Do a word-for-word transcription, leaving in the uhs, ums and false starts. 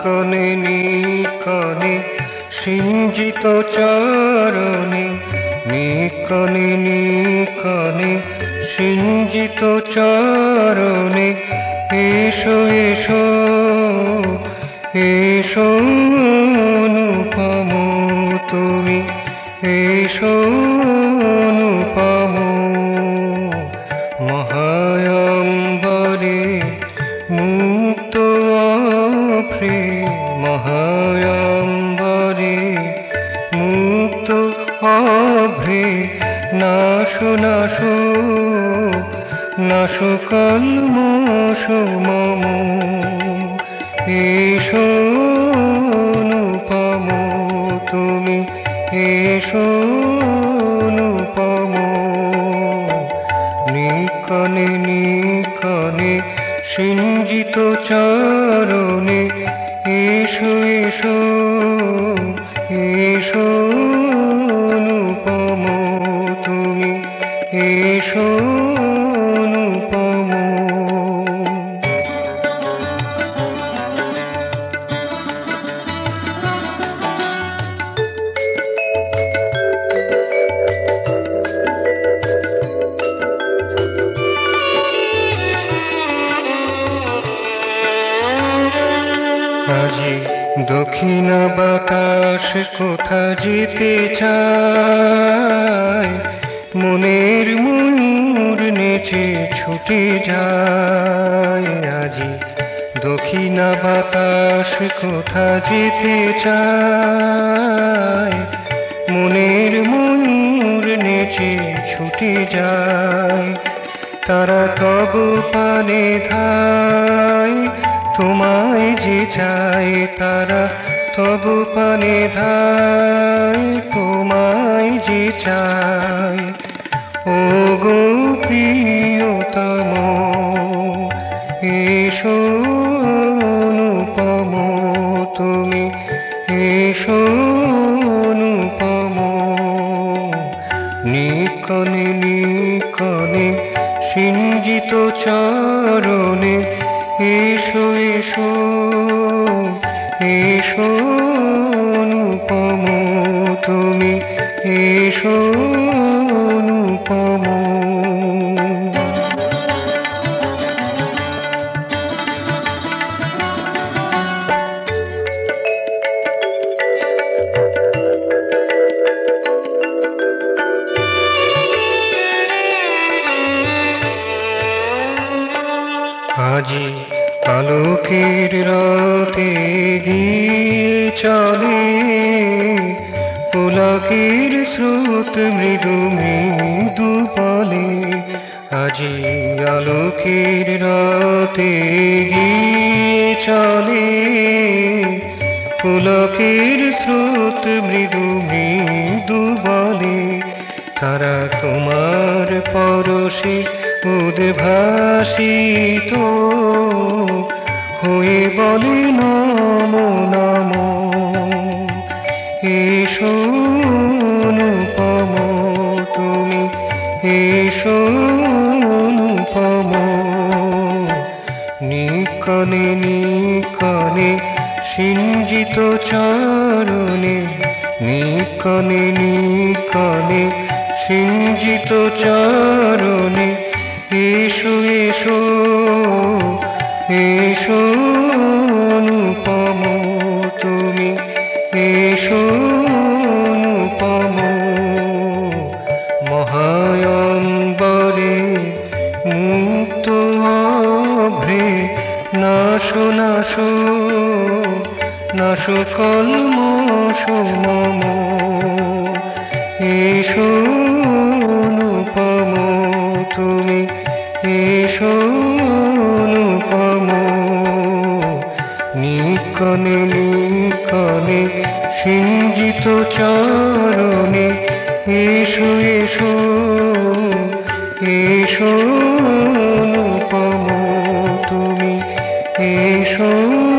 নিকনে নিকনে সিঞ্জিত চরণে, নিকনে নিকনে সিঞ্জিত চরণে, এসো এসো এসো অনুপম তুমি, এসো অনুপম। মহায়ম্বরে মুক্ত অভ্রে, মহায়ম্বরে মুক্ত অভ্রে, নাশো নাশো নাশো কল্মষ মম, এসো অনুপম তুমি, এসো অনুপম। নিকনে নিকনে সিঞ্জিত চরণে, এসো এসো এসো অনুপম তুমি, এসো অনুপম। আজি দক্ষিণ বাতাস কোথা যেতে চায়, মনের ময়ূর নেচে ছুটে যায়। আজি দক্ষিণ বাতাস কোথা যেতে চায়, মনের ময়ূর নেচে ছুটে যায়। তারা তব পানে ধায়, তোমায় যে চায়, তারা তব পানে ধায়, তোমায় যে চায়। ও গো প্রিয়তম, এসো অনুপম তুমি, এসো অনুপম। নিকনে নিকনে সিঞ্জিত চরণে, এসো এসো এসো অনুপম তুমি, এসো অনুপম। আজি আলোকের রাতে গিয়ে চলে, পুলকের স্রোত মৃদু মৃদু বলে। আজি আলোকের রাতে গিয়ে চলে, পুলকের স্রোত মৃদু মৃদু বলে। তারা তোমার পরশে উদ্ভাসিত হয়ে বলে নমো নমো, এসো অনুপম তুমি, এসো অনুপম। নিকনে নিকনে সিঞ্জিত চরণে, নিকনে নিকনে সিঞ্জিত চরণে, এসো এসো এসো অনুপম তুমি, এসো অনুপম। মহায়ম্বরে মুক্ত অভ্রে, নাশো নাশো নাশো কল্মষ মম, এসো অনুপম তুমি, এসো অনুপম। নিকনে নিকনে সিঞ্জিত চরণে, এসো এসো এসো অনুপম তুমি, এসো।